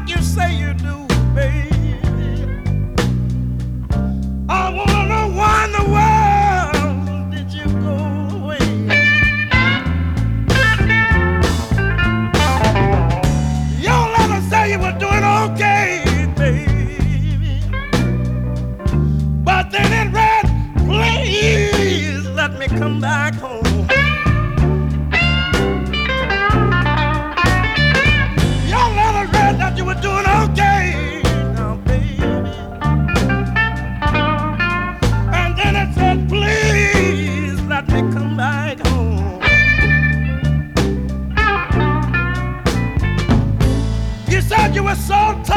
like you say you do, baby. I wanna know why in the world did you go away? Your letter say you were doing okay, baby, but then it read, please let me come back home. Your letter read that you were doing okay now, baby, and then it said, please let me come back home. You said you were so tired.